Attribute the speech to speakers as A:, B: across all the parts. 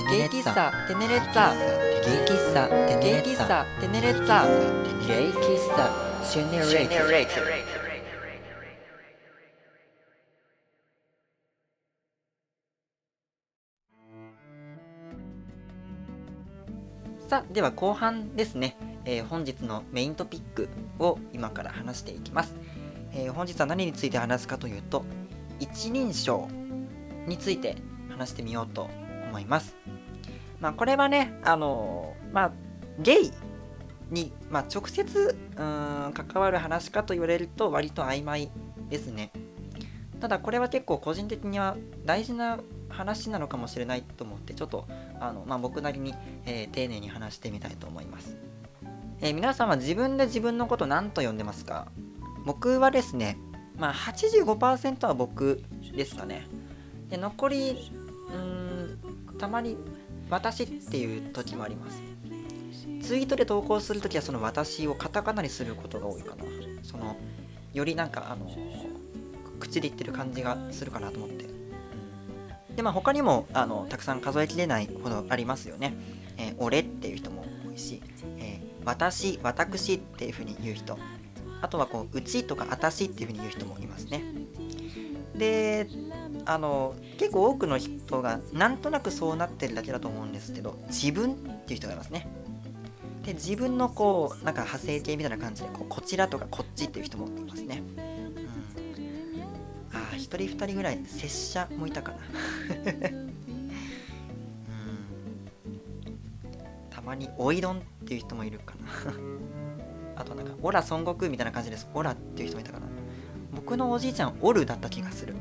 A: ゲイ喫茶テネレッツァゲイ喫茶テネレッツァテネレッツァゲイ喫茶シェネレッツァ。さあでは後半ですね、本日のメイントピックを今から話していきます。本日は何について話すかというと、一人称について話してみようと思います。これはね、ゲイに、直接関わる話かと言われると割と曖昧ですね。ただこれは結構個人的には大事な話なのかもしれないと思って、ちょっと僕なりに、丁寧に話してみたいと思います。皆さんは自分で自分のこと何と呼んでますか？僕はですね、85% は僕ですかね。で残りたまに私っていう時もあります。ツイートで投稿するときはその私をカタカナにすることが多いかな。より口で言ってる感じがするかなと思って。で他にもたくさん数えきれないほどありますよね。俺っていう人も多いし、私っていう風に言う人、あとはうちとかあたしっていう風に言う人もいますね。で結構多くの人がなんとなくそうなってるだけだと思うんですけど、自分っていう人がいますね。で自分の派生形みたいな感じでこちらとかこっちっていう人もいますね。一人二人ぐらい拙者もいたかなたまにおいどんっていう人もいるかなあとオラ孫悟空みたいな感じです。オラっていう人もいたかな。僕のおじいちゃんオルだった気がする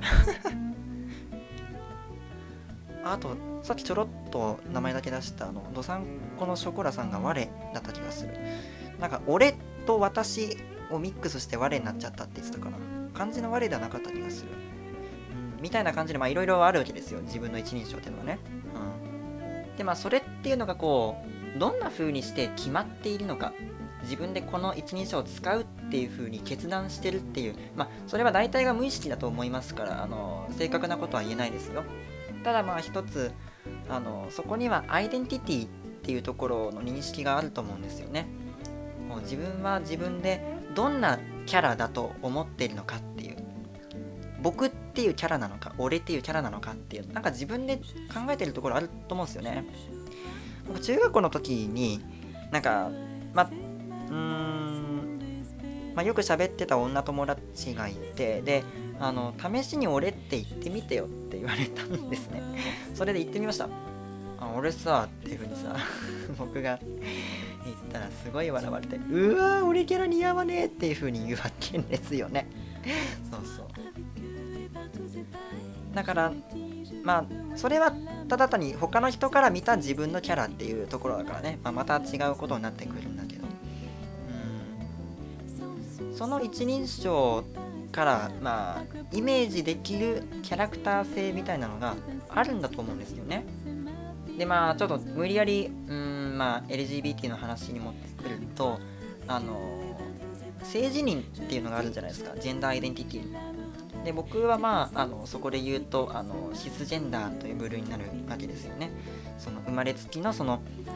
A: あとさっきちょろっと名前だけ出したドサンコのショコラさんが我だった気がする。俺と私をミックスして我になっちゃったって言ってたかな。漢字の我ではなかった気がする。みたいな感じでいろいろあるわけですよ、自分の一人称っていうのはね。でそれっていうのがどんな風にして決まっているのか、自分でこの一人称を使うっていう風に決断してるっていう、それは大体が無意識だと思いますから、正確なことは言えないですよ。ただ一つそこにはアイデンティティっていうところの認識があると思うんですよね。もう自分は自分でどんなキャラだと思っているのかっていう、僕っていうキャラなのか俺っていうキャラなのかっていう自分で考えてるところあると思うんですよね。僕中学校の時によく喋ってた女友達がいて、で試しに俺って言ってみてよって言われたんですね。それで言ってみました。俺さっていう風にさ僕が言ったらすごい笑われて、うわー俺キャラ似合わねえっていう風に言うわけですよね。そうだからそれはただ単に他の人から見た自分のキャラっていうところだからね、また違うことになってくるんだけど、その一人称からイメージできるキャラクター性みたいなのがあるんだと思うんですよね。でちょっと無理やりLGBT の話に持ってくると性自認っていうのがあるじゃないですか、ジェンダーアイデンティティで。僕はそこで言うとシスジェンダーという部類になるわけですよね。その生まれつきの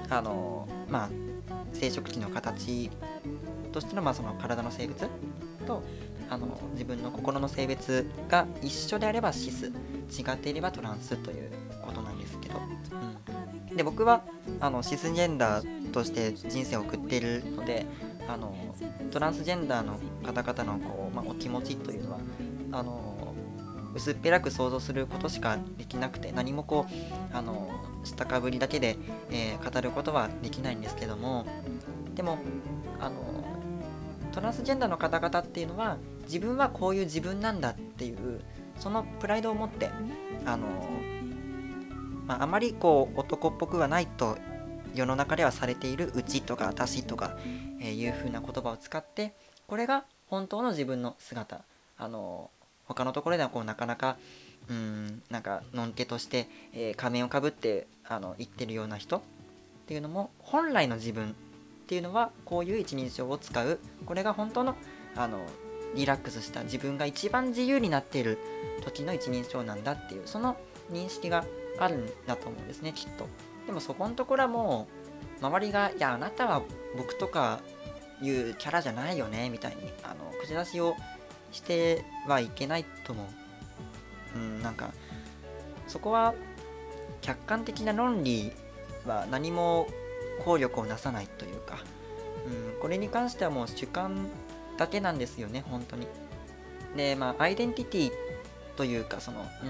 A: 生殖器の形としてのその体の性別と自分の心の性別が一緒であればシス、違っていればトランスということなんですけど、で僕はシスジェンダーとして人生を送っているので、トランスジェンダーの方々のお気持ちというのは薄っぺらく想像することしかできなくて、何も下かぶりだけで、語ることはできないんですけども、でもトランスジェンダーの方々っていうのは自分はこういう自分なんだっていうそのプライドを持ってあまり男っぽくはないと世の中ではされているうちとか私とか、いう風な言葉を使って、これが本当の自分の姿、他のところではなかなかのんけとして、仮面をかぶって言ってるような人っていうのも、本来の自分っていうのはこういう一人称を使う、これが本当のリラックスした自分が一番自由になっている時の一人称なんだっていう、その認識があるんだと思うんですね、きっと。 でもそこのところはもう周りが、いやあなたは僕とかいうキャラじゃないよねみたいに口出しをしてはいけないと思う。なんかそこは客観的な論理は何も効力をなさないというか、これに関してはもう主観だけなんですよね、本当に。で、アイデンティティというか、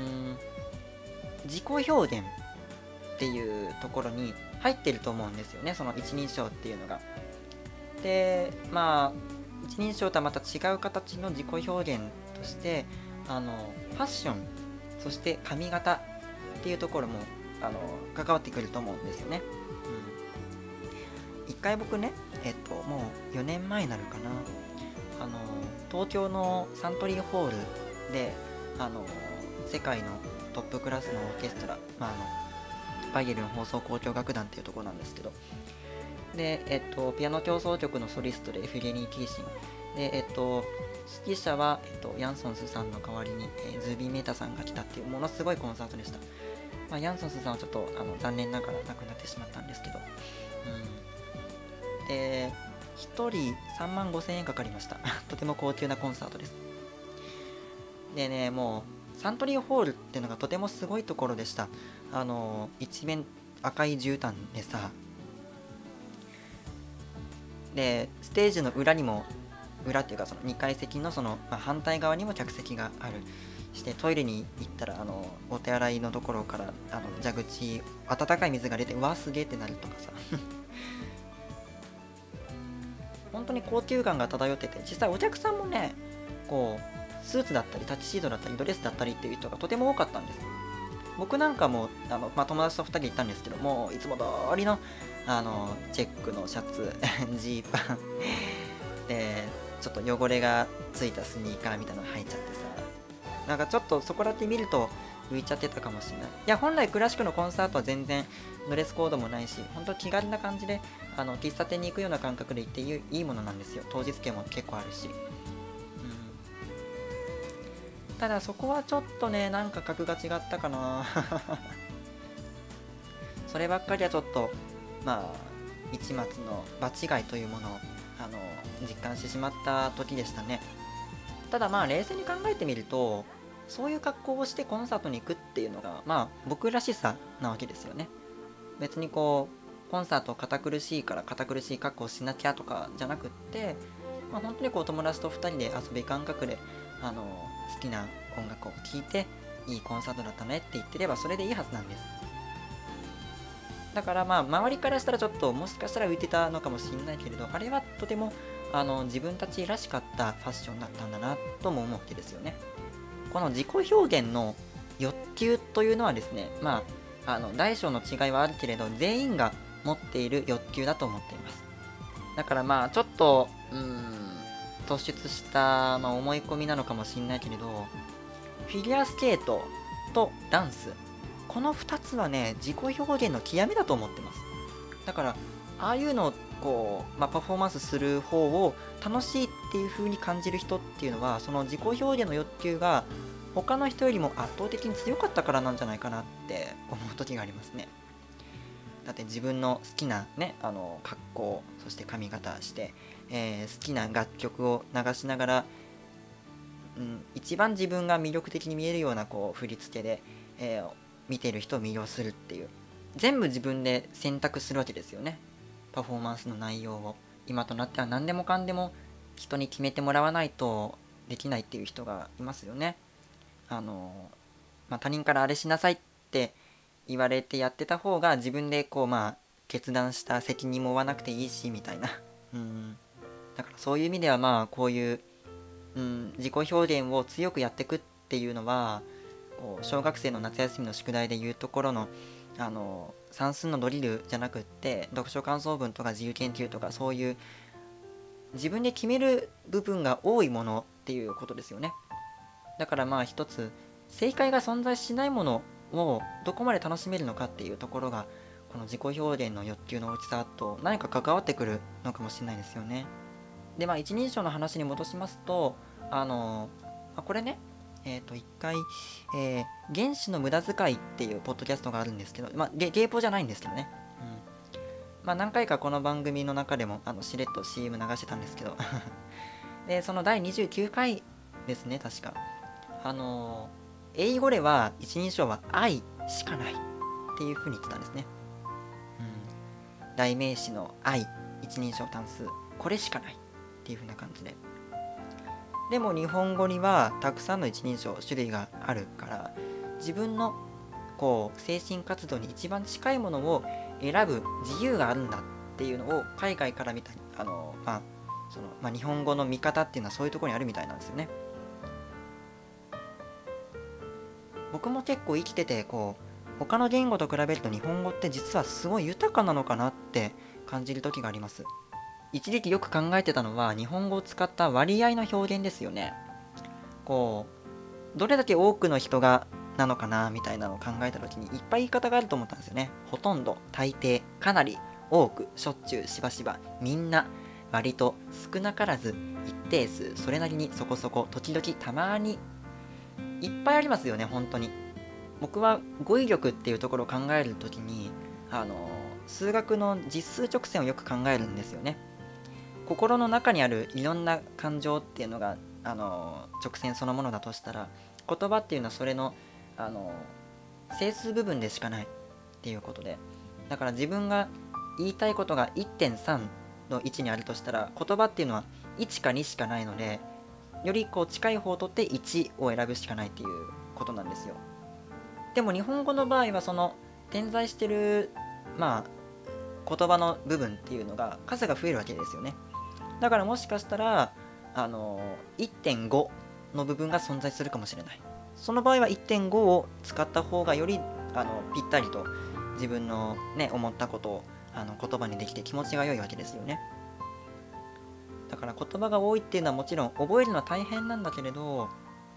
A: 自己表現っていうところに入ってると思うんですよね、その一人称っていうのが。で、一人称とはまた違う形の自己表現として、ファッション、そして髪型っていうところも、関わってくると思うんですよね。一回僕ね、もう4年前になるかな、東京のサントリーホールで、世界のトップクラスのオーケストラ、バイエルン放送交響楽団っていうところなんですけど、で、ピアノ協奏曲のソリストでフィレニー・キーシンで、指揮者は、ヤンソンスさんの代わりに、ズービー・メータさんが来たっていうものすごいコンサートでした。ヤンソンスさんはちょっと残念ながら亡くなってしまったんですけど、で1人3万5千円かかりました。とても高級なコンサートです。でね、もうサントリーホールっていうのがとてもすごいところでした。一面赤い絨毯でさ、でステージの裏にも、裏っていうかその2階席の反対側にも客席があるしてトイレに行ったらお手洗いのところから蛇口温かい水が出て、うわすげえってなるとかさ本当に高級感が漂ってて、実際お客さんもね、こうスーツだったりタキシードだったりドレスだったりっていう人がとても多かったんです。僕なんかも友達と2人で行ったんですけども、いつも通りのチェックのシャツジーパンでちょっと汚れがついたスニーカーみたいなの履いちゃってさ、なんかちょっとそこだけ見ると浮いちゃってたかもしれない。いや本来クラシックのコンサートは全然ドレスコードもないし、本当気軽な感じで喫茶店に行くような感覚で行っていいものなんですよ。当日券も結構あるし、ただそこはちょっとね、なんか格が違ったかなそればっかりはちょっと一末の場違いというものを実感してしまった時でしたね。ただ冷静に考えてみると、そういう格好をしてコンサートに行くっていうのが僕らしさなわけですよね。別にコンサート堅苦しいから堅苦しい格好をしなきゃとかじゃなくって、本当に友達と2人で遊び感覚で好きな音楽を聴いていいコンサートだったねって言ってればそれでいいはずなんです。だから周りからしたらちょっともしかしたら浮いてたのかもしれないけれど、あれはとても自分たちらしかったファッションだったんだなとも思うわけですよね。この自己表現の欲求というのはですね、大小の違いはあるけれど全員が持っている欲求だと思っています。だからちょっと突出した、思い込みなのかもしれないけれど、フィギュアスケートとダンス、この2つはね、自己表現の極みだと思ってます。だからああいうのをパフォーマンスする方を楽しいっていう風に感じる人っていうのは、その自己表現の欲求が他の人よりも圧倒的に強かったからなんじゃないかなって思う時がありますね。だって自分の好きなね、格好、そして髪型して、好きな楽曲を流しながら、一番自分が魅力的に見えるような振り付けで、見てる人を魅了するっていう、全部自分で選択するわけですよね、パフォーマンスの内容を。今となっては何でもかんでも人に決めてもらわないとできないっていう人がいますよね。他人からあれしなさいって言われてやってた方が自分で決断した責任も負わなくていいしみたいなだからそういう意味ではこういう、自己表現を強くやっていくっていうのは、小学生の夏休みの宿題でいうところの算数のドリルじゃなくって、読書感想文とか自由研究とか、そういう自分で決める部分が多いものっていうことですよね。だから一つ正解が存在しないものをどこまで楽しめるのかっていうところが、この自己表現の欲求の大きさと何か関わってくるのかもしれないですよね。で一人称の話に戻しますと、これね、 一回、原子の無駄遣いっていうポッドキャストがあるんですけど、ゲイポじゃないんですけどね。何回かこの番組の中でもしれっと CM 流してたんですけどで、その第29回ですね、確か。英語では一人称は愛しかないっていう風に言ってたんですね。代名詞の愛、一人称単数、これしかないっていう風な感じで。でも日本語にはたくさんの一人称種類があるから、自分の精神活動に一番近いものを選ぶ自由があるんだっていうのを海外から見た日本語の見方っていうのはそういうところにあるみたいなんですよね。僕も結構生きてて他の言語と比べると日本語って実はすごい豊かなのかなって感じる時があります。一時期よく考えてたのは日本語を使った割合の表現ですよね。どれだけ多くの人がなのかなみたいなのを考えた時にいっぱい言い方があると思ったんですよね。ほとんど、大抵、かなり、多く、しょっちゅう、しばしば、みんな、割と、少なからず、一定数、それなりにそこそこ、時々、たまに、いっぱいありますよね、本当に。僕は語彙力っていうところを考えるときに数学の実数直線をよく考えるんですよね。心の中にあるいろんな感情っていうのが直線そのものだとしたら、言葉っていうのはそれの整数部分でしかないっていうことで、だから自分が言いたいことが 1.3 の位置にあるとしたら、言葉っていうのは1か2しかないので、より近い方を取って1を選ぶしかないっていうことなんですよ。でも日本語の場合はその点在してる言葉の部分っていうのが数が増えるわけですよね。だからもしかしたら1.5 の部分が存在するかもしれない。その場合は 1.5 を使った方がよりぴったりと自分のね思ったことを言葉にできて気持ちが良いわけですよね。だから言葉が多いっていうのはもちろん覚えるのは大変なんだけれど、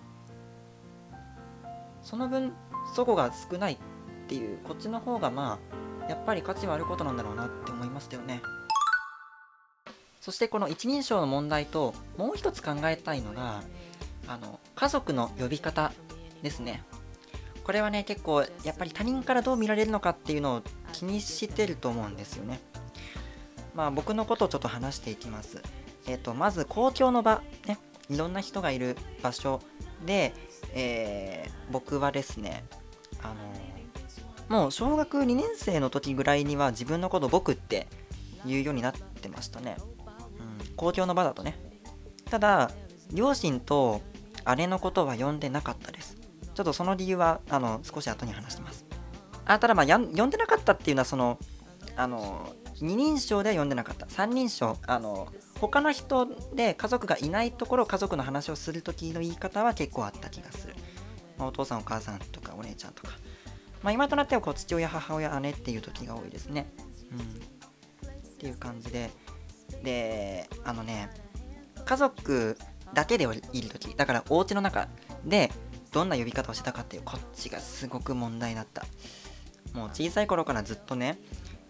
A: その分そこが少ないっていう、こっちの方がやっぱり価値はあることなんだろうなって思いましたよね。そしてこの一人称の問題ともう一つ考えたいのが家族の呼び方ですね。これはね結構やっぱり他人からどう見られるのかっていうのを気にしてると思うんですよね。僕のことをちょっと話していきます。まず公共の場ね、いろんな人がいる場所で、僕はですねもう小学2年生の時ぐらいには自分のこと僕って言うようになってましたね。公共の場だとね。ただ両親と姉のことは呼んでなかったです。ちょっとその理由は少し後に話してます。ただ呼んでなかったっていうのは二人称では呼んでなかった。三人称他の人で家族がいないところ、家族の話をする時の言い方は結構あった気がする。お父さんお母さんとかお姉ちゃんとか、今となっては父親母親姉っていう時が多いですね。っていう感じで、家族だけでいる時、だからお家の中でどんな呼び方をしてたかっていう、こっちがすごく問題だった。もう小さい頃からずっとね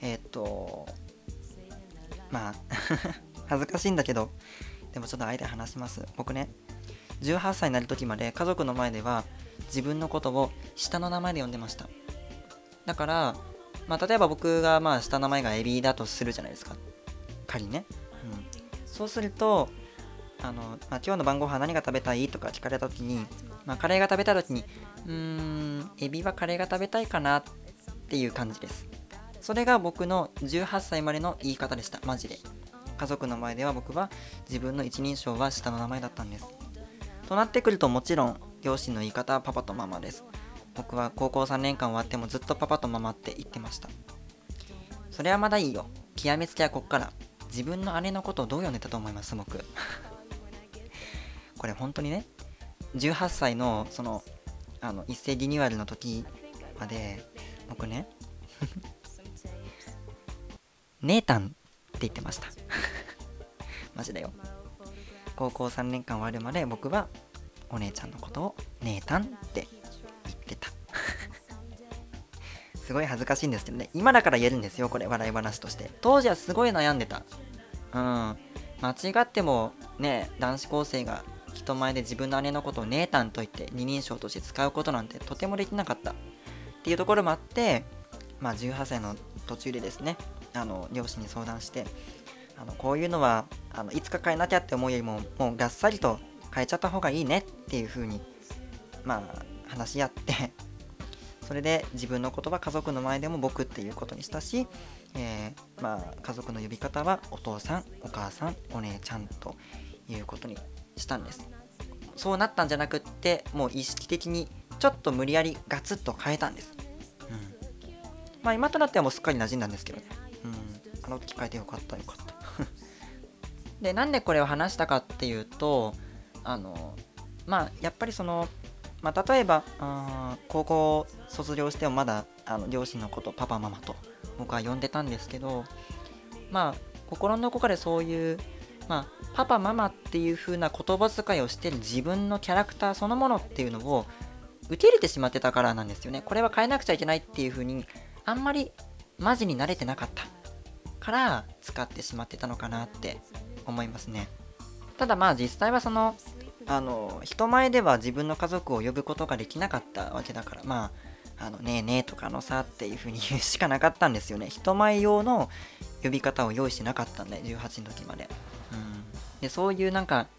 A: 恥ずかしいんだけど、でもちょっとあえて話します。僕ね18歳になる時まで家族の前では自分のことを下の名前で呼んでました。だから例えば僕が下の名前がエビだとするじゃないですか、仮にね。そうすると今日の晩ご飯何が食べたいとか聞かれた時に、カレーが食べたい時にエビはカレーが食べたいかなっていう感じです。それが僕の18歳までの言い方でした。マジで家族の前では僕は自分の一人称は下の名前だったんです。となってくるともちろん両親の言い方はパパとママです。僕は高校3年間終わってもずっとパパとママって言ってました。それはまだいいよ。極めつけはこっから。自分の姉のことをどう呼んでたと思います僕これ本当にね、18歳の一斉リニューアルの時まで僕ね姉ーたんって言ってましたマジだよ。高校3年間終わるまで僕はお姉ちゃんのことを姉ーたんって言ってたすごい恥ずかしいんですけどね、今だから言えるんですよ、これ笑い話として。当時はすごい悩んでた。間違ってもね男子高生が人前で自分の姉のことを姉たんと言って二人称として使うことなんてとてもできなかったっていうところもあって、18歳の途中でですね、両親に相談して、こういうのはいつか変えなきゃって思うよりも、もうがっさりと変えちゃった方がいいねっていう風に話し合ってそれで自分の言葉家族の前でも僕っていうことにしたし、家族の呼び方はお父さん、お母さん、お姉ちゃんということにしたんです。そうなったんじゃなくって、もう意識的にちょっと無理やりガツッと変えたんです。今となってはもうすっかり馴染んだんですけどね。あの時変えてよかったよかったで、なんでこれを話したかっていうと、やっぱり例えば高校卒業してもまだ両親のことパパママと僕は呼んでたんですけど、心のどこかでそういう、パパママっていう風な言葉遣いをしてる自分のキャラクターそのものっていうのを受け入れてしまってたからなんですよね。これは変えなくちゃいけないっていう風にあんまりマジに慣れてなかったから使ってしまってたのかなって思いますね。ただ実際は人前では自分の家族を呼ぶことができなかったわけだから、ねえねえとかさっていう風に言うしかなかったんですよね。人前用の呼び方を用意してなかったんで、18の時まで。で、そういう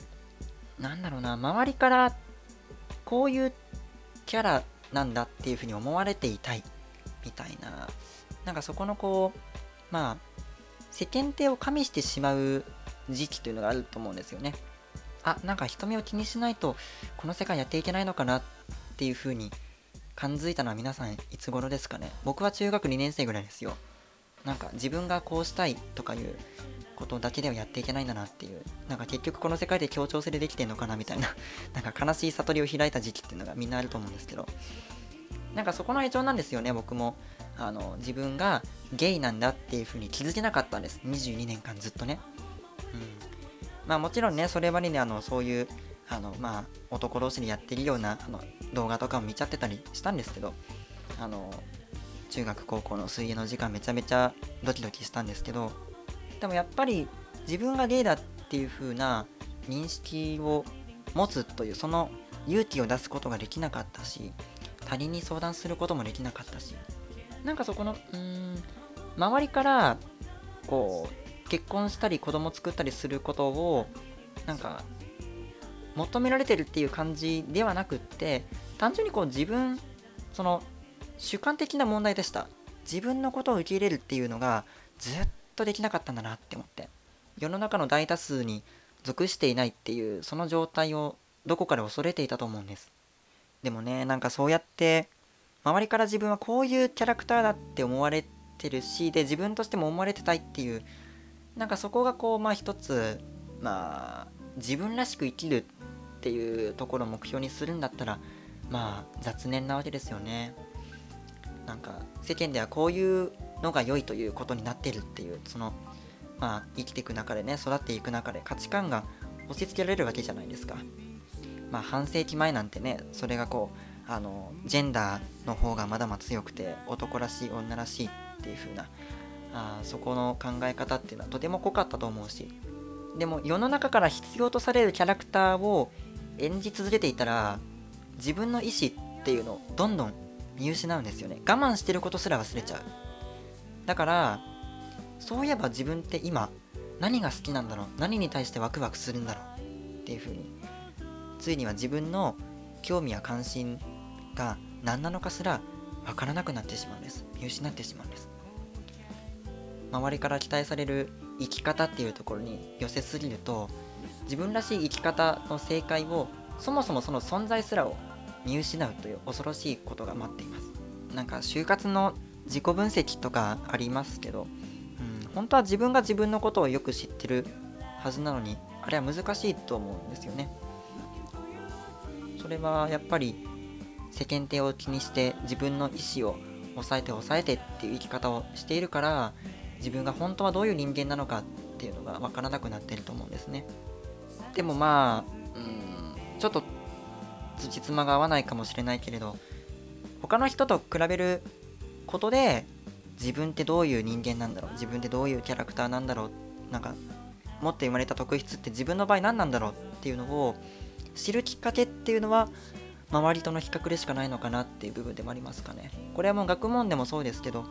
A: 周りからこういうキャラなんだっていう風に思われていたいみたいな、そこの世間体を加味してしまう時期というのがあると思うんですよね。人目を気にしないとこの世界やっていけないのかなっていう風に感づいたのは皆さんいつ頃ですかね。僕は中学2年生ぐらいですよ。自分がこうしたいとかいうことだけではやっていけないんだなっていう、結局この世界で協調性でできてんのかなみたいな悲しい悟りを開いた時期っていうのがみんなあると思うんですけど、そこの影響なんですよね。僕も自分がゲイなんだっていう風に気づけなかったんです。22年間ずっとね。もちろんね、それまでにそういう男同士でやってるような動画とかも見ちゃってたりしたんですけど、中学高校の水泳の時間めちゃめちゃドキドキしたんですけど、でもやっぱり自分がゲイだっていう風な認識を持つというその勇気を出すことができなかったし、他人に相談することもできなかったし、そこの周りから結婚したり子供作ったりすることを求められてるっていう感じではなくって、単純に自分主観的な問題でした。自分のことを受け入れるっていうのがずっとできなかったんだなって思って、世の中の大多数に属していないっていうその状態をどこかで恐れていたと思うんです。でもね、そうやって周りから自分はこういうキャラクターだって思われてるし、で自分としても思われてたいっていう、そこが一つ自分らしく生きるっていうところを目標にするんだったら雑念なわけですよね。世間ではこういうのが良いということになってるっていう、生きていく中でね、育っていく中で価値観が押し付けられるわけじゃないですか。半世紀前なんてね、それがジェンダーの方がまだまだ強くて、男らしい女らしいっていう風なそこの考え方っていうのはとても濃かったと思うし、でも世の中から必要とされるキャラクターを演じ続けていたら、自分の意思っていうのをどんどん見失うんですよね。我慢してることすら忘れちゃう。だからそういえば自分って今何が好きなんだろう、何に対してワクワクするんだろうっていう風に、ついには自分の興味や関心が何なのかすら分からなくなってしまうんです。見失ってしまうんです。周りから期待される生き方っていうところに寄せすぎると、自分らしい生き方の正解を、そもそもその存在すらを見失うという恐ろしいことが待っています。就活の自己分析とかありますけど、本当は自分が自分のことをよく知ってるはずなのに、あれは難しいと思うんですよね。それはやっぱり世間体を気にして自分の意思を抑えてっていう生き方をしているから、自分が本当はどういう人間なのかっていうのが分からなくなっていると思うんですね。でもちょっと辻褄が合わないかもしれないけれど、他の人と比べることで自分ってどういう人間なんだろう、自分ってどういうキャラクターなんだろう、 持って生まれた特質って自分の場合何なんだろうっていうのを知るきっかけっていうのは周りとの比較でしかないのかなっていう部分でもありますかね。これはもう学問でもそうですけど、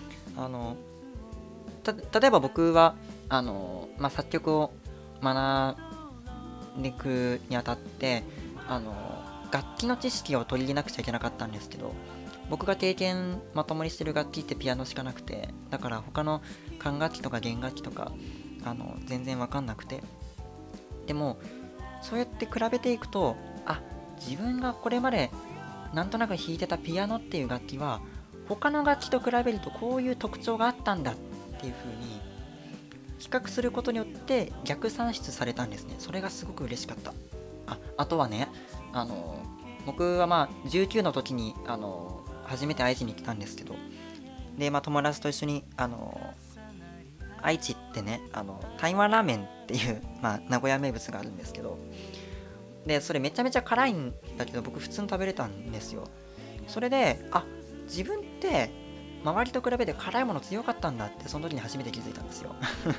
A: 例えば僕は作曲を学んでいくにあたって楽器の知識を取り入れなくちゃいけなかったんですけど、僕がまともにしてる楽器ってピアノしかなくて、だから他の管楽器とか弦楽器とか全然わかんなくて、でもそうやって比べていくと、自分がこれまでなんとなく弾いてたピアノっていう楽器は他の楽器と比べるとこういう特徴があったんだっていう風に比較することによって逆算出されたんですね。それがすごく嬉しかった。あとはね、僕は19の時に初めて愛知に来たんですけど、で友達と一緒に愛知ってね台湾ラーメンっていう名古屋名物があるんですけど、でそれめちゃめちゃ辛いんだけど僕普通に食べれたんですよ。それで自分って周りと比べて辛いもの強かったんだってその時に初めて気づいたんですよ。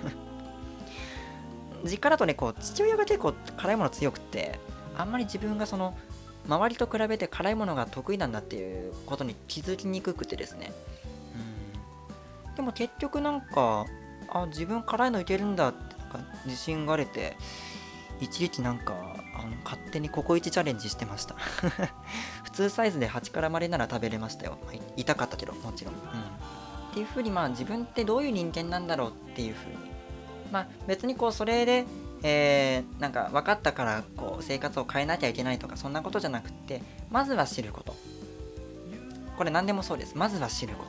A: 実家だとね父親が結構辛いもの強くってあんまり自分が周りと比べて辛いものが得意なんだっていうことに気づきにくくてですね。でも結局自分辛いのいけるんだって自信があれて、一時期勝手にココイチチャレンジしてました。普通サイズで8辛までなら食べれましたよ。痛かったけどもちろん。っていう風に自分ってどういう人間なんだろうっていう風に別にそれで分かったから生活を変えなきゃいけないとかそんなことじゃなくって、まずは知ること。これ何でもそうです。まずは知ること。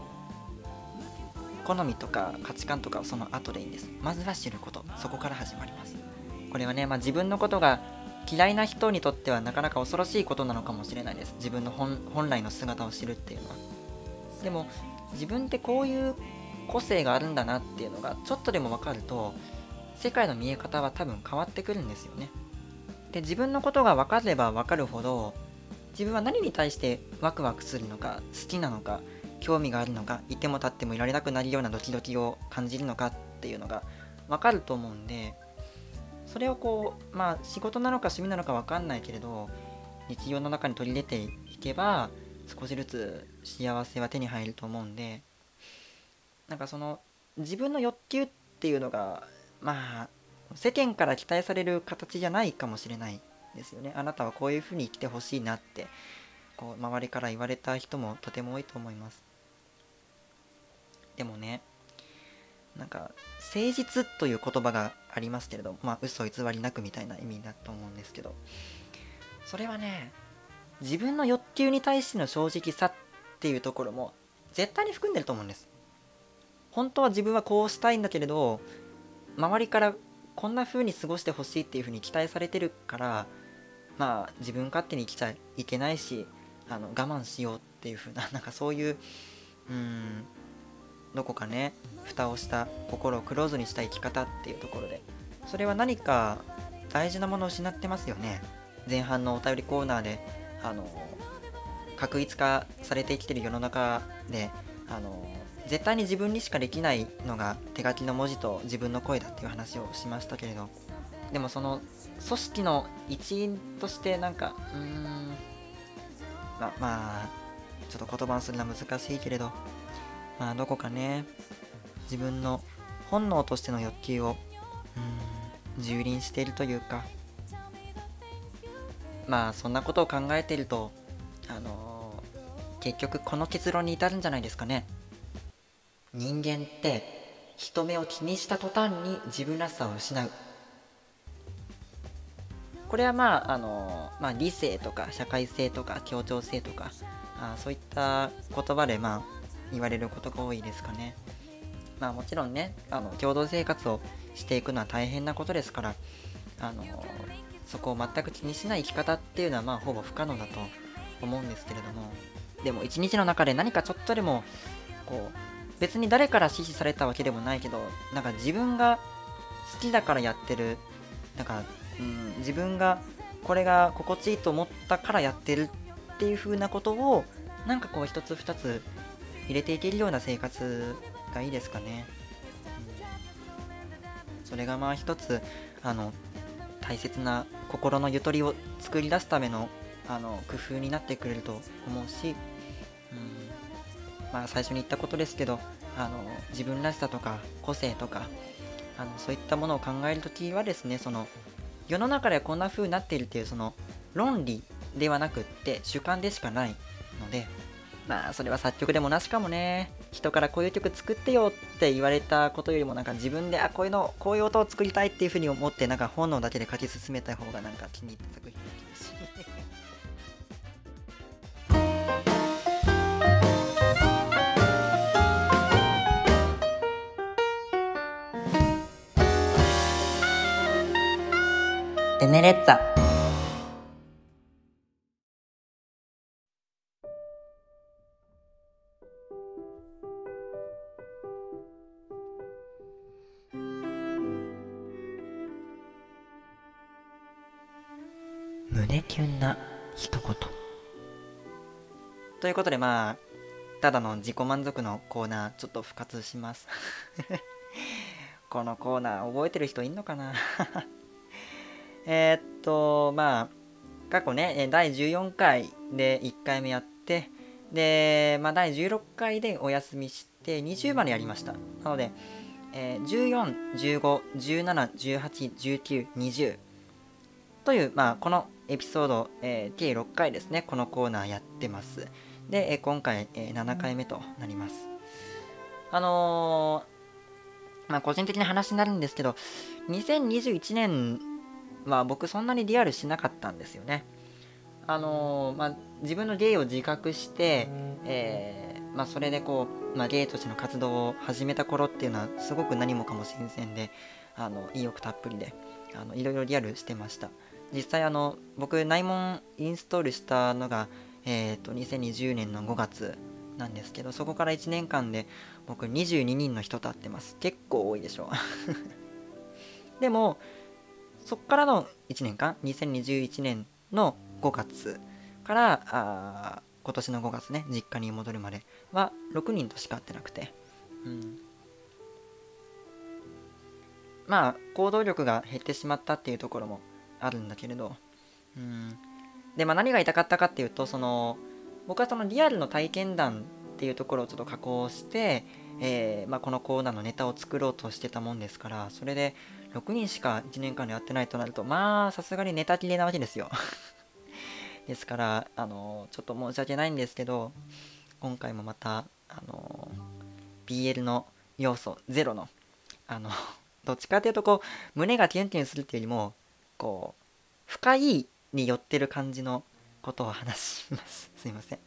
A: 好みとか価値観とかはその後でいいんです。まずは知ること。そこから始まります。これはね、自分のことが嫌いな人にとってはなかなか恐ろしいことなのかもしれないです。自分の本来の姿を知るっていうのは。でも自分ってこういう個性があるんだなっていうのがちょっとでも分かると、世界の見え方は多分変わってくるんですよね。で、自分のことが分かれば分かるほど、自分は何に対してワクワクするのか、好きなのか、興味があるのか、いても立ってもいられなくなるようなドキドキを感じるのかっていうのが分かると思うんで、それを仕事なのか趣味なのか分かんないけれど、日常の中に取り入れていけば少しずつ幸せは手に入ると思うんで、自分の欲求っていうのが世間から期待される形じゃないかもしれないですよね。あなたはこういう風に生きてほしいなって周りから言われた人もとても多いと思います。でもね、誠実という言葉がありますけれど、嘘偽りなくみたいな意味だと思うんですけど、それはね、自分の欲求に対しての正直さっていうところも絶対に含んでると思うんです。本当は自分はこうしたいんだけれど、周りからこんな風に過ごしてほしいっていう風に期待されてるから、自分勝手に生きちゃいけないし、我慢しようっていう風な、そういうどこかね、蓋をした心をクローズにした生き方っていうところで、それは何か大事なものを失ってますよね。前半のお便りコーナーで確一化されてきてる世の中で絶対に自分にしかできないのが手書きの文字と自分の声だっていう話をしましたけれど、でもその組織の一員としてちょっと言葉にするのは難しいけれど、どこかね、自分の本能としての欲求を蹂躙しているというか、そんなことを考えていると結局この結論に至るんじゃないですかね。人間って人目を気にした途端に自分らしさを失う。これは理性とか社会性とか協調性とかそういった言葉で言われることが多いですかね。もちろんね共同生活をしていくのは大変なことですから、そこを全く気にしない生き方っていうのはほぼ不可能だと思うんですけれども、でも一日の中で何かちょっとでも別に誰から指示されたわけでもないけど、自分が好きだからやってる、自分がこれが心地いいと思ったからやってるっていう風なことを一つ二つ入れていけるような生活がいいですかね。 それがまあ一つ大切な心のゆとりを作り出すための工夫になってくれると思うし、まあ最初に言ったことですけど、自分らしさとか個性とかそういったものを考えるときはですね、その世の中ではこんな風になっているっていうその論理ではなくって主観でしかないので、まあそれは作曲でもなしかもね。人からこういう曲作ってよって言われたことよりも、なんか自分でこういう音を作りたいっていう風に思って、なんか本能だけで書き進めた方がなんか気に入った作品な気がしテネレッツァ。胸キュンな一言ということで、まあただの自己満足のコーナーちょっと復活しますこのコーナー覚えてる人いんのかなまあ過去ね第14回で1回目やって、で、まあ、第16回でお休みして20までやりました。なので、14、15、17、18、19、20という、まあ、このエピソード、計6回ですね、このコーナーやってます。で、今回、7回目となります。まあ、個人的な話になるんですけど、2021年は僕そんなにリアルしなかったんですよね。まあ、自分のゲイを自覚して、まあ、それでこう、まあ、ゲイとしての活動を始めた頃っていうのはすごく何もかも新鮮で、意欲たっぷりでいろいろリアルしてました。実際僕内門インストールしたのが、2020年の5月なんですけど、そこから1年間で僕22人の人と会ってます。結構多いでしょでもそこからの1年間、2021年の5月から今年の5月ね、実家に戻るまでは6人としか会ってなくて、まあ行動力が減ってしまったっていうところもあるんだけれど、で、まあ何が言いたかったかっていうと、僕はそのリアルの体験談っていうところをちょっと加工して、まあ、このコーナーのネタを作ろうとしてたもんですから、それで6人しか1年間でやってないとなると、まあさすがにネタ切れなわけですよですからちょっと申し訳ないんですけど、今回もまたBL の要素ゼロのどっちかというとこう胸がキュンキュンするっていうよりもこう深いに寄ってる感じのことを話しますすいません。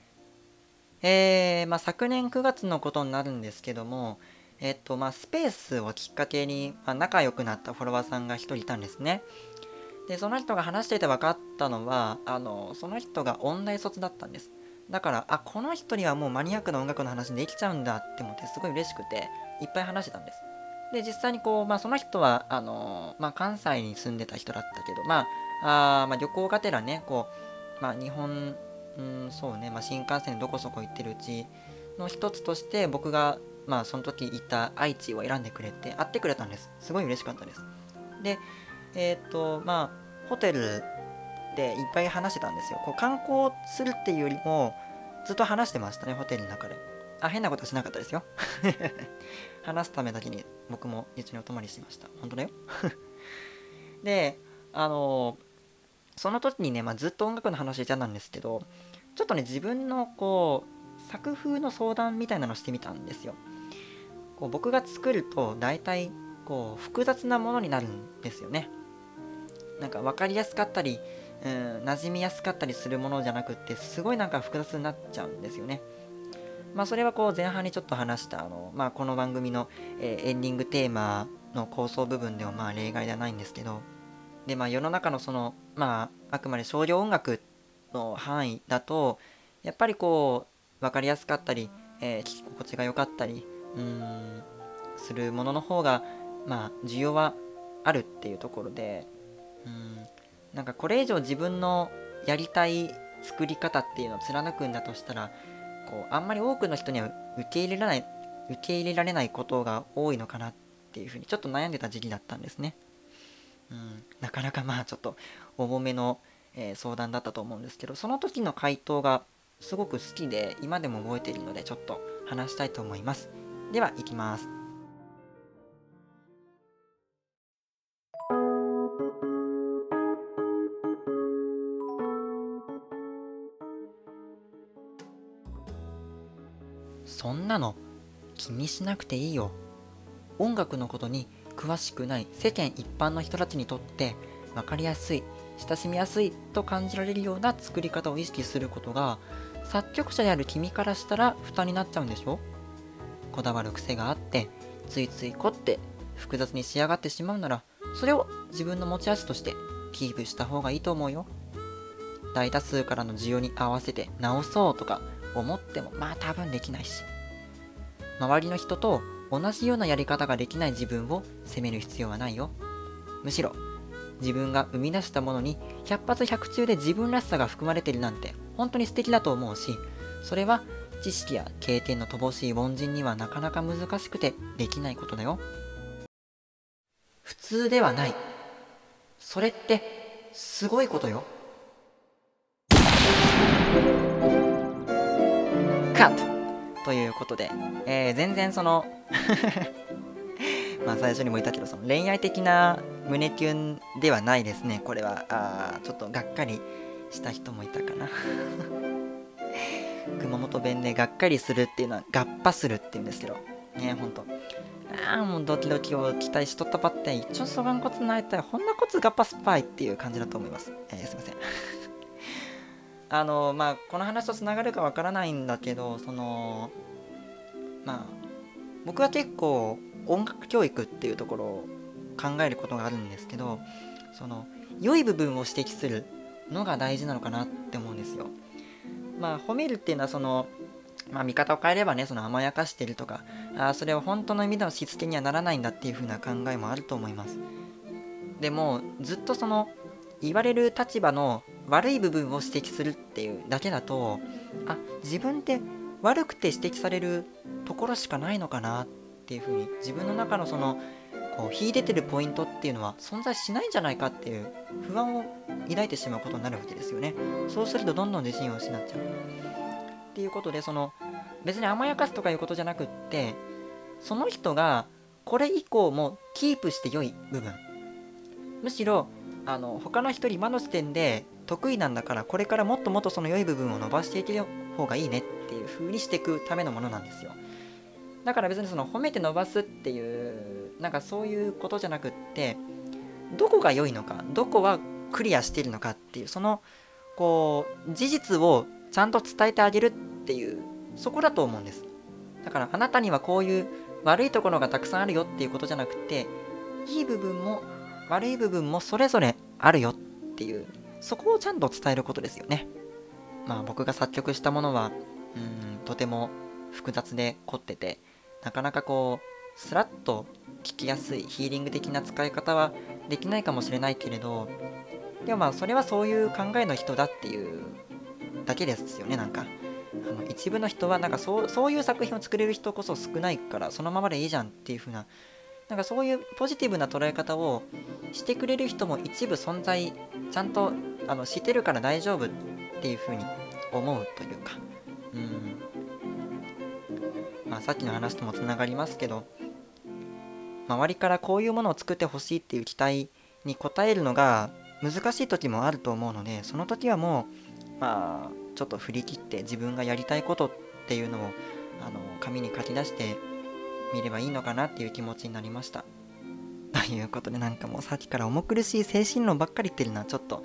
A: まあ、昨年9月のことになるんですけども、まあ、スペースをきっかけに、まあ、仲良くなったフォロワーさんが一人いたんですね。で、その人が話していて分かったのは、その人が音大卒だったんです。だから、この人にはもうマニアックな音楽の話できちゃうんだって思って、すごい嬉しくて、いっぱい話してたんです。で、実際にこう、まあ、その人は、まあ、関西に住んでた人だったけど、まあ、旅行がてらね、こう、まあ、日本、そうね、まあ、新幹線でどこそこ行ってるうちの一つとして、僕が、まあ、その時いた愛知を選んでくれて、会ってくれたんです。すごい嬉しかったです。で、まあ、ホテルでいっぱい話してたんですよ。こう観光するっていうよりも、ずっと話してましたね、ホテルの中で。変なことはしなかったですよ。話すためだけに僕も一緒にお泊まりしました。本当だよ。で、その時にね、まあ、ずっと音楽の話してたんですけど、ちょっとね、自分のこう、作風の相談みたいなのしてみたんですよ。こう僕が作ると大体こう複雑なものになるんですよね。なんか分かりやすかったり、馴染みやすかったりするものじゃなくって、すごいなんか複雑になっちゃうんですよね。まあそれはこう前半にちょっと話したまあこの番組の、エンディングテーマの構想部分ではまあ例外ではないんですけど、でまあ世の中のまああくまで商業音楽の範囲だと、やっぱりこう分かりやすかったり、聞き心地が良かったりするものの方がまあ需要はあるっていうところで、なんかこれ以上自分のやりたい作り方っていうのを貫くんだとしたら、こうあんまり多くの人には受け入れられないことが多いのかなってっていうふうにちょっと悩んでた時期だったんですね。なかなかちょっと重めの、相談だったと思うんですけど、その時の回答がすごく好きで今でも覚えているのでちょっと話したいと思います。では行きます。そんなの気にしなくていいよ。音楽のことに詳しくない世間一般の人たちにとって分かりやすい、親しみやすいと感じられるような作り方を意識することが作曲者である君からしたら負担になっちゃうんでしょ。こだわる癖があってついつい凝って複雑に仕上がってしまうなら、それを自分の持ち味としてキープした方がいいと思うよ。大多数からの需要に合わせて直そうとか思っても多分できないし、周りの人と同じようなやり方ができない自分を責める必要はないよ。むしろ自分が生み出したものに百発百中で自分らしさが含まれているなんて本当に素敵だと思うし、それは知識や経験の乏しい凡人にはなかなか難しくてできないことだよ。普通ではない。それってすごいことよ。カットということで、全然最初にも言ったけど恋愛的な胸キュンではないですね。これはちょっとがっかりした人もいたかな。熊本弁でがっかりするっていうのはガッパするっていうんですけどね、ほんともうドキドキを期待しとったばって一応そがんこつないたいほんなこつガッパスパイっていう感じだと思います。すいません。この話とつながるかわからないんだけど、僕は結構音楽教育っていうところを考えることがあるんですけど、良い部分を指摘するのが大事なのかなって思うんですよ。褒めるっていうのは見方を変えればね、甘やかしてるとか、それは本当の意味でのしつけにはならないんだっていう風な考えもあると思います。でもずっと言われる立場の悪い部分を指摘するっていうだけだと、自分って悪くて指摘されるところしかないのかなっていう風に、自分の中の秀でてるポイントっていうのは存在しないんじゃないかっていう不安を抱いてしまうことになるわけですよね。そうするとどんどん自信を失っちゃうっていうことで、別に甘やかすとかいうことじゃなくって、その人がこれ以降もキープして良い部分、むしろ他の人より今の時点で得意なんだから、これからもっともっとその良い部分を伸ばしていける方がいいねっていう風にしていくためのものなんですよ。だから別に褒めて伸ばすっていうそういうことじゃなくって、どこが良いのか、どこはクリアしているのかっていう事実をちゃんと伝えてあげるっていう、そこだと思うんです。だからあなたにはこういう悪いところがたくさんあるよっていうことじゃなくて、いい部分も悪い部分もそれぞれあるよっていう、そこをちゃんと伝えることですよね。僕が作曲したものはとても複雑で凝ってて、なかなかスラッと聞きやすいヒーリング的な使い方はできないかもしれないけれど、でもそれはそういう考えの人だっていうだけですよね。一部の人はそういう作品を作れる人こそ少ないから、そのままでいいじゃんっていう風な、そういうポジティブな捉え方をしてくれる人も一部存在、ちゃんとしてるから大丈夫っていう風に思うというか、さっきの話ともつながりますけど、周りからこういうものを作ってほしいっていう期待に応えるのが難しい時もあると思うので、その時はもうちょっと振り切って自分がやりたいことっていうのを紙に書き出してみればいいのかなっていう気持ちになりました。ということで、もうさっきから重苦しい精神論ばっかり言ってるのはちょっと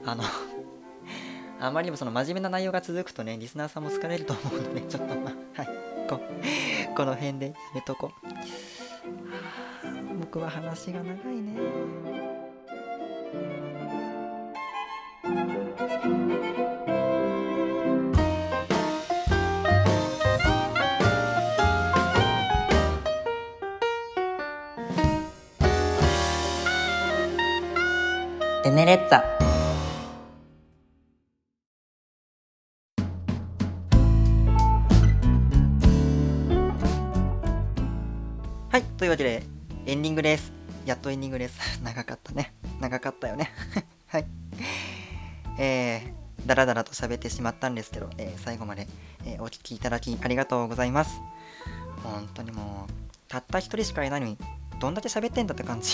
A: あまりにも真面目な内容が続くとね、リスナーさんも疲れると思うので、ちょっとこの辺でやめとこう。僕は話が長いね。テネレッツァ。はい、というわけで、 エンディングです。やっとエンディングです。長かったね。長かったよね。はい。だらだらと喋ってしまったんですけど、最後まで、お聞きいただきありがとうございます。本当にもう、たった一人しかいないのに、どんだけ喋ってんだって感じ。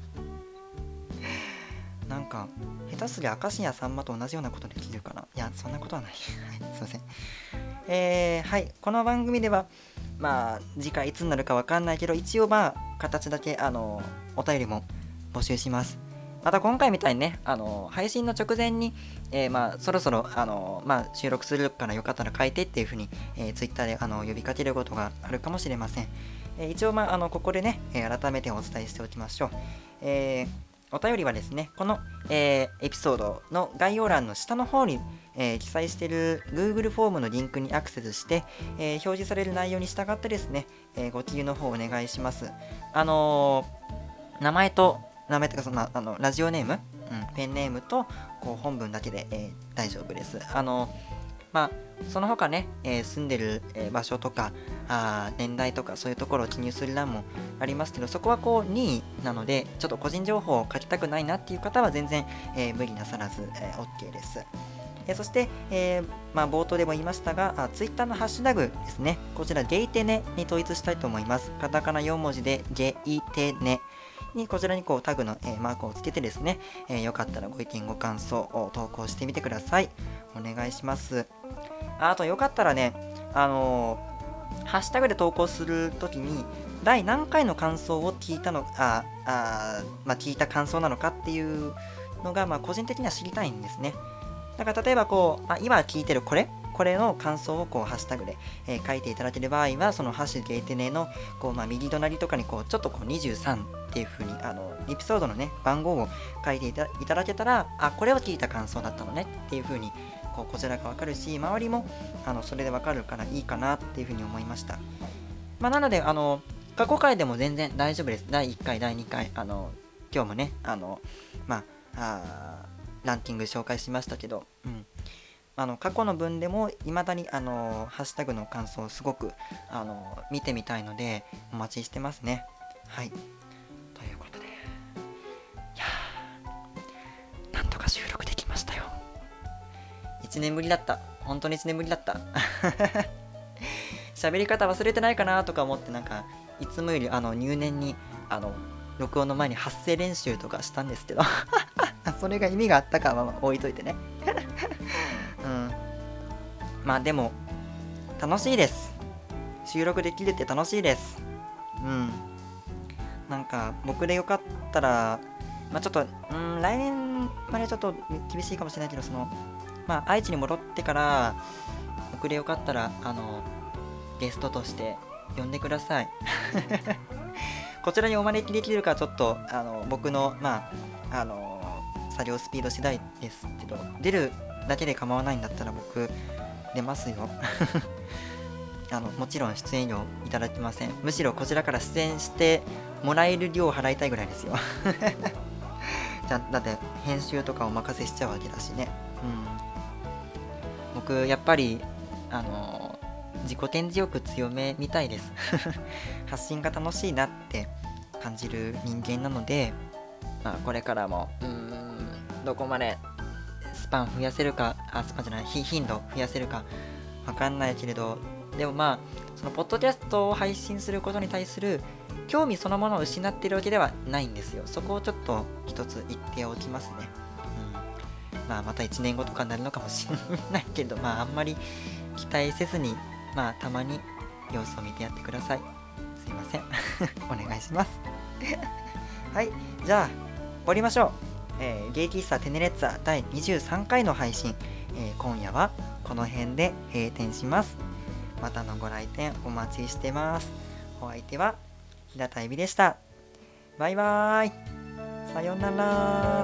A: なんか、下手すりゃ明石家さんまと同じようなことできるかな。いや、そんなことはない。はい、すいません。はい、この番組では、まあ、次回いつになるかわかんないけど、一応まあ、形だけ、お便りも募集します。また今回みたいにね、配信の直前に、まあ、そろそろ、まあ、収録するからよかったら書いてっていうふうに、Twitter で呼びかけることがあるかもしれません。一応、まあ、ここでね、改めてお伝えしておきましょう。お便りはですね、この、エピソードの概要欄の下の方に、記載している Google フォームのリンクにアクセスして、表示される内容に従ってですね、ご記入の方お願いします。名前とかそのラジオネーム、ペンネームとこう本文だけで、大丈夫です。まあ、その他ね、住んでる、場所とか年代とかそういうところを記入する欄もありますけど、そこはこう任意なので、ちょっと個人情報を書きたくないなっていう方は全然、無理なさらず、OK です。そして、まあ、冒頭でも言いましたが、Twitter のハッシュタグですね。こちら、ゲイテネに統一したいと思います。カタカナ4文字で、ゲイテネに、こちらにこうタグの、マークをつけてですね、よかったらご意見ご感想を投稿してみてください。お願いします。あと、よかったらね、ハッシュタグで投稿するときに、第何回の感想を聞いたのまあ、聞いた感想なのかっていうのが、まあ、個人的には知りたいんですね。だから例えばこう、今聞いてるこれの感想をこうハッシュタグで、書いていただける場合は、そのハッシュゲイテネのこう、右隣とかにこうちょっとこう23っていう風にエピソードのね番号を書いていただけたら、これを聞いた感想だったのねっていう風にこちらがわかるし、周りもそれでわかるからいいかなっていう風に思いました。まあ、なので過去回でも全然大丈夫です。第1回第2回今日もねまあランキング紹介しましたけど、過去の分でも未だにハッシュタグの感想をすごく見てみたいのでお待ちしてますね。はい。ということで、いやー、なんとか収録できましたよ。1年ぶりだった。本当に1年ぶりだった。喋り方忘れてないかなとか思って、なんかいつもより入念に録音の前に発声練習とかしたんですけどそれが意味があったかは置いといてね。まあでも楽しいです。収録できるって楽しいです。なんか僕でよかったら、まあちょっと来年までちょっと厳しいかもしれないけど、愛知に戻ってから僕でよかったらゲストとして呼んでください。こちらにお招きできるかちょっと僕の作業スピード次第ですけど、出るだけで構わないんだったら僕出ますよ。もちろん出演料いただきません。むしろこちらから出演してもらえる量を払いたいぐらいですよ。だって編集とかお任せしちゃうわけだしね。僕やっぱり自己顕示欲強めみたいです。発信が楽しいなって感じる人間なので、これからもどこまでスパン増やせるか、スパンじゃない、頻度増やせるかわかんないけれど、でもそのポッドキャストを配信することに対する興味そのものを失っているわけではないんですよ。そこをちょっと一つ言っておきますね。また1年後とかになるのかもしれないけど、あんまり期待せずに、たまに様子を見てやってください。すいません。お願いします。はい、じゃあ終わりましょう。ゲイ喫茶テネレッツァ第23回の配信、今夜はこの辺で閉店します。またのご来店お待ちしてます。お相手は平田恵美でした。バイバーイ。さようなら。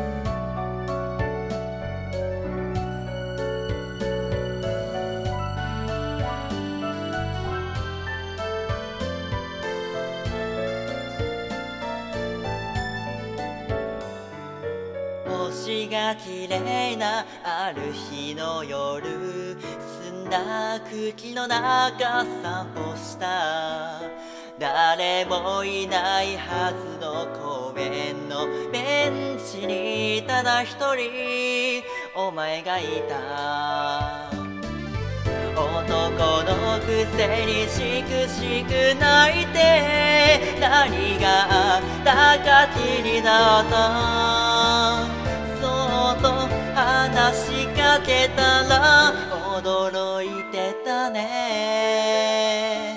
A: 星が綺麗なある日の夜、澄んだ空気の中散歩した。 誰もいないはずの公園のベンチにただ一人お前がいた。男のくせにしくしく泣いて何があったか気になった。そっと話しかけたら驚いてたね。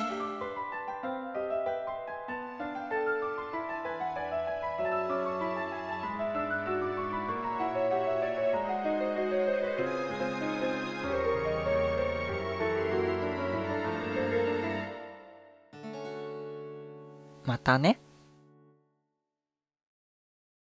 A: またね。